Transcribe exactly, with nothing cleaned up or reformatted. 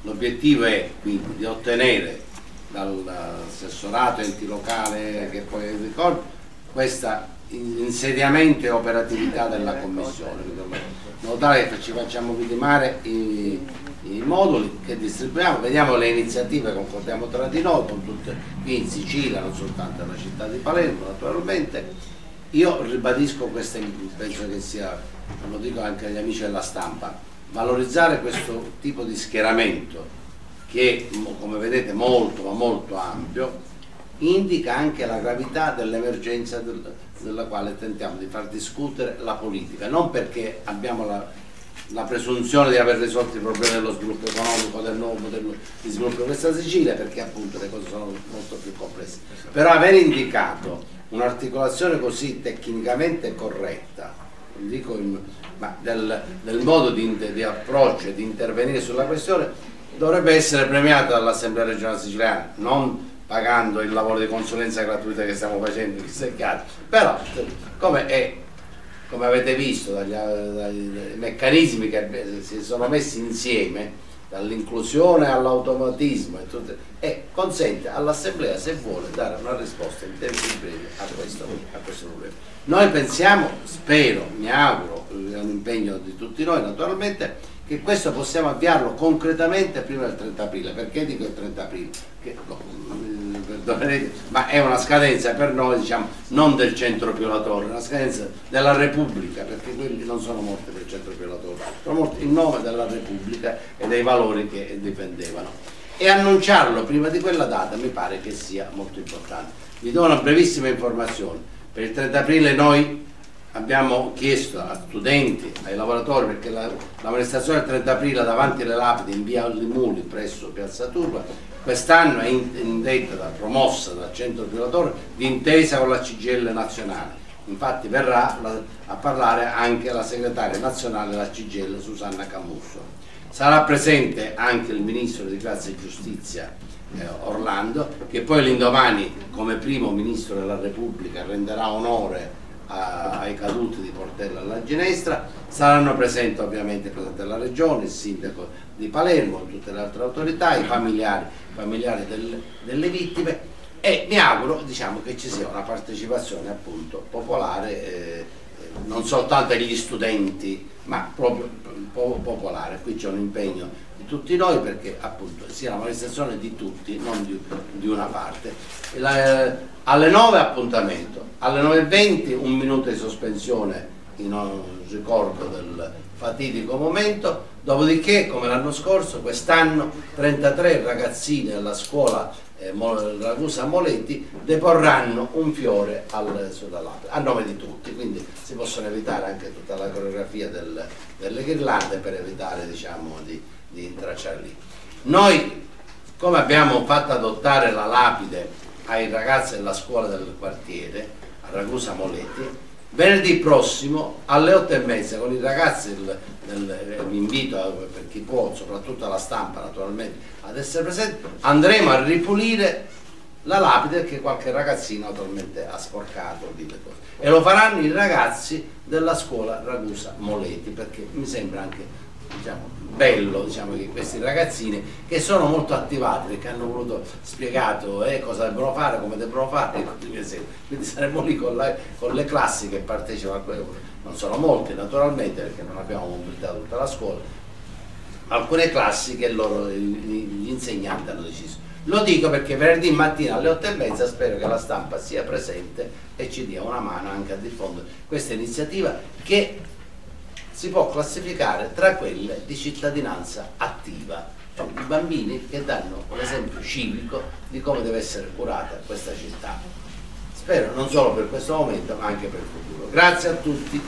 l'obiettivo è quindi di ottenere dall'assessorato enti locale che poi ricordo questa insediamento e operatività della commissione, in modo tale che ci facciamo vidimare i, i moduli che distribuiamo, vediamo le iniziative, concordiamo tra di noi con tutte qui in Sicilia, non soltanto nella città di Palermo naturalmente. Io ribadisco questo, penso che sia, lo dico anche agli amici della stampa, valorizzare questo tipo di schieramento che come vedete molto ma molto ampio, indica anche la gravità dell'emergenza del, della quale tentiamo di far discutere la politica, non perché abbiamo la, la presunzione di aver risolto i problemi dello sviluppo economico, del nuovo modello di sviluppo di questa Sicilia, perché appunto le cose sono molto più complesse, però aver indicato un'articolazione così tecnicamente corretta, dico in, ma del, del modo di, di approccio e di intervenire sulla questione, dovrebbe essere premiata dall'Assemblea regionale siciliana, non pagando il lavoro di consulenza gratuita che stiamo facendo, però come, è, come avete visto dagli, dai meccanismi che si sono messi insieme, dall'inclusione all'automatismo e, e consente all'Assemblea, se vuole, dare una risposta in tempi brevi a questo, a questo problema. Noi pensiamo, spero, mi auguro, è un impegno di tutti noi naturalmente, che questo possiamo avviarlo concretamente prima del trenta aprile. Perché dico il trenta aprile? Che, ma è una scadenza per noi, diciamo, non del centro Pio La Torre, è una scadenza della Repubblica, perché quelli non sono morti per il centro Pio La Torre, sono morti in nome della Repubblica e dei valori che difendevano. E annunciarlo prima di quella data mi pare che sia molto importante. Vi do una brevissima informazione. Per il trenta aprile noi abbiamo chiesto a studenti, ai lavoratori, perché la, la manifestazione del trenta aprile davanti alle lapidi in via Limuli presso Piazza Turba quest'anno è indetta, promossa dal centro Pio La Torre d'intesa con la C G I L nazionale. Infatti verrà la, a parlare anche la segretaria nazionale della C G I L Susanna Camusso. Sarà presente anche il ministro di Grazia e Giustizia eh, Orlando, che poi l'indomani come primo ministro della Repubblica renderà onore ai caduti di Portella alla Ginestra. Saranno presenti ovviamente il Presidente della Regione, il Sindaco di Palermo, tutte le altre autorità, i familiari, familiari del, delle vittime, e mi auguro, diciamo, che ci sia una partecipazione appunto popolare, eh, non soltanto degli studenti, ma proprio po popolare. Qui c'è un impegno di tutti noi perché appunto sia una manifestazione di tutti, non di, di una parte. La, eh, alle nove appuntamento, alle nove e venti un minuto di sospensione in ricordo del fatidico momento, dopodiché come l'anno scorso, quest'anno trentatré ragazzine della scuola eh, Ragusa Moletti deporranno un fiore al, sulla lapide, a nome di tutti, quindi si possono evitare anche tutta la coreografia del, delle ghirlande per evitare, diciamo, di, di intracciare lì. Noi, come abbiamo fatto adottare la lapide ai ragazzi della scuola del quartiere, a Ragusa Moletti, venerdì prossimo alle otto e mezza con i ragazzi del, del, vi invito a, per chi può, soprattutto alla stampa naturalmente, ad essere presenti, andremo a ripulire la lapide che qualche ragazzino naturalmente ha sporcato di le cose, e lo faranno i ragazzi della scuola Ragusa Moletti, perché mi sembra anche, diciamo, bello, diciamo, che questi ragazzini che sono molto attivati, perché hanno voluto spiegato eh, cosa devono fare, come devono fare, quindi saremo lì con, la, con le classi che partecipano a quello. Non sono molte naturalmente, perché non abbiamo mobilitato tutta la scuola, ma alcune classi che loro, gli insegnanti hanno deciso. Lo dico perché venerdì mattina alle otto e mezza spero che la stampa sia presente e ci dia una mano anche a diffondere questa iniziativa, che si può classificare tra quelle di cittadinanza attiva, cioè i bambini che danno l'esempio civico di come deve essere curata questa città. Spero non solo per questo momento ma anche per il futuro. Grazie a tutti.